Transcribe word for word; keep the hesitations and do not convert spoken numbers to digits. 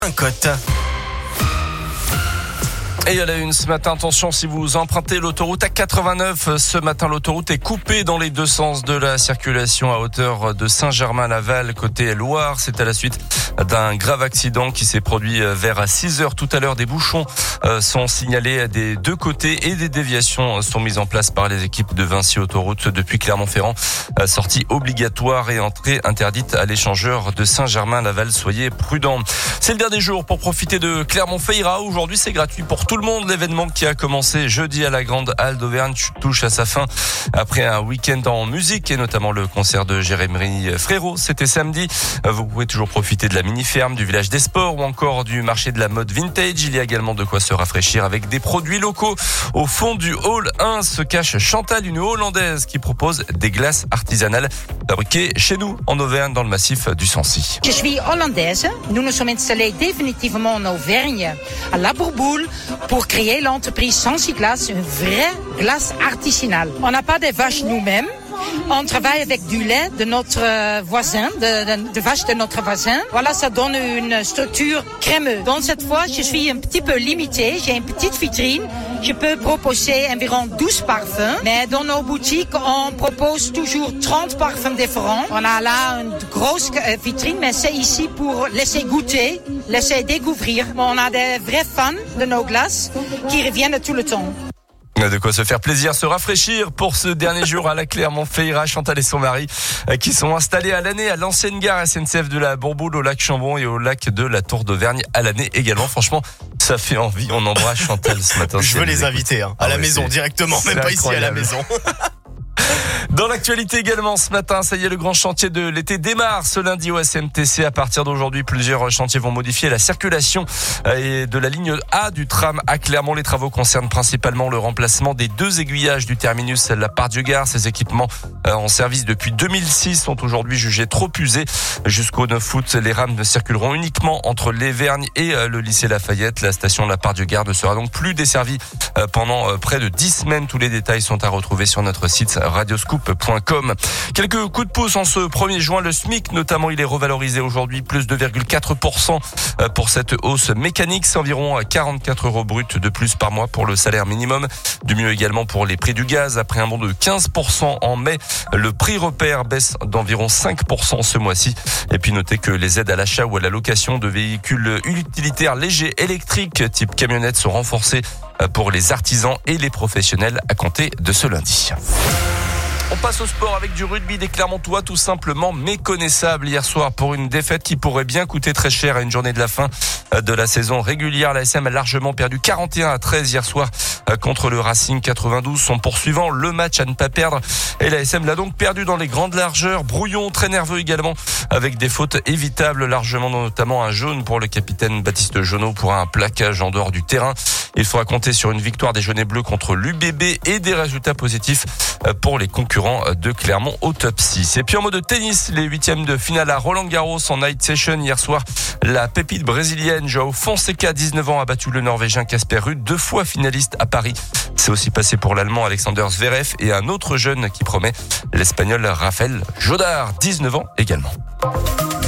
Un cote. Et à la une ce matin, attention si vous empruntez l'autoroute A quatre-vingt-neuf, ce matin l'autoroute est coupée dans les deux sens de la circulation à hauteur de Saint-Germain-Laval côté Loire. C'est à la suite d'un grave accident qui s'est produit vers six heures tout à l'heure. Des bouchons sont signalés des deux côtés et des déviations sont mises en place par les équipes de Vinci Autoroute depuis Clermont-Ferrand. Sortie obligatoire et entrée interdite à l'échangeur de Saint-Germain-Laval. Soyez prudents. C'est le dernier jour pour profiter de Clermont-Ferrand. Aujourd'hui, c'est gratuit pour tout le monde. L'événement qui a commencé jeudi à la Grande Halle d'Auvergne touche à sa fin après un week-end en musique et notamment le concert de Jérémy Frérot. C'était samedi. Vous pouvez toujours profiter de la mini-ferme, du village des sports ou encore du marché de la mode vintage. Il y a également de quoi se rafraîchir avec des produits locaux. Au fond du hall un se cache Chantal, une Hollandaise qui propose des glaces artisanales fabriquées chez nous en Auvergne dans le massif du Sancy. Je suis hollandaise. Nous nous sommes installés définitivement en Auvergne, à La Bourboule, pour créer l'entreprise Sancy Glace, une vraie glace artisanale. On n'a pas de vaches nous-mêmes. On travaille avec du lait de notre voisin, de, de, de vache de notre voisin. Voilà, ça donne une structure crémeuse. Donc cette fois, je suis un petit peu limitée. J'ai une petite vitrine. Je peux proposer environ douze parfums. Mais dans nos boutiques, on propose toujours trente parfums différents. On a là une grosse vitrine, mais c'est ici pour laisser goûter, laisser découvrir. On a des vrais fans de nos glaces qui reviennent tout le temps. De quoi se faire plaisir, se rafraîchir pour ce dernier jour à la Clermont-Ferrand. Chantal et son mari qui sont installés à l'année à l'ancienne gare S N C F de la Bourboule, au lac Chambon et au lac de la Tour d'Auvergne à l'année également. Franchement, ça fait envie. On embrasse Chantal ce matin. Je veux les inviter hein, à ah la ouais, maison directement, même pas incroyable. Ici à la maison. Dans l'actualité également ce matin, ça y est, le grand chantier de l'été démarre ce lundi au S M T C. À partir d'aujourd'hui, plusieurs chantiers vont modifier la circulation de la ligne A du tram à Clermont. Les travaux concernent principalement le remplacement des deux aiguillages du terminus La Part-Dieu-Gare. Ces équipements en service depuis deux mille six sont aujourd'hui jugés trop usés. Jusqu'au neuf août, les rames circuleront uniquement entre l'Évergne et le lycée Lafayette. La station La Part-Dieu-Gare ne sera donc plus desservie pendant près de dix semaines. Tous les détails sont à retrouver sur notre site radioscoop point com. Quelques coups de pouce en ce premier juin. Le SMIC, notamment, il est revalorisé aujourd'hui, plus deux virgule quatre pour cent pour cette hausse mécanique. C'est environ quarante-quatre euros bruts de plus par mois pour le salaire minimum. Du mieux également pour les prix du gaz. Après un bond de quinze pour cent en mai, le prix repère baisse d'environ cinq pour cent ce mois-ci. Et puis notez que les aides à l'achat ou à la location de véhicules utilitaires légers électriques type camionnette sont renforcées pour les artisans et les professionnels à compter de ce lundi. On passe au sport avec du rugby. Des Clermontois tout simplement méconnaissables hier soir pour une défaite qui pourrait bien coûter très cher à une journée de la fin de la saison régulière. La S M a largement perdu quarante et un à treize hier soir contre le Racing quatre-vingt-douze. Son poursuivant, le match à ne pas perdre. Et la S M l'a donc perdu dans les grandes largeurs. Brouillon, très nerveux également, avec des fautes évitables, largement notamment un jaune pour le capitaine Baptiste Jonot pour un plaquage en dehors du terrain. Il faudra compter sur une victoire des jaunes et bleus contre l'U B B et des résultats positifs pour les concurrents de Clermont au top six. Et puis en mode tennis, les huitièmes de finale à Roland-Garros en night session hier soir. La pépite brésilienne João Fonseca, dix-neuf ans, a battu le Norvégien Casper Ruud, deux fois finaliste à Paris. C'est aussi passé pour l'Allemand Alexander Zverev et un autre jeune qui promet, l'Espagnol Rafael Jodar, dix-neuf ans également.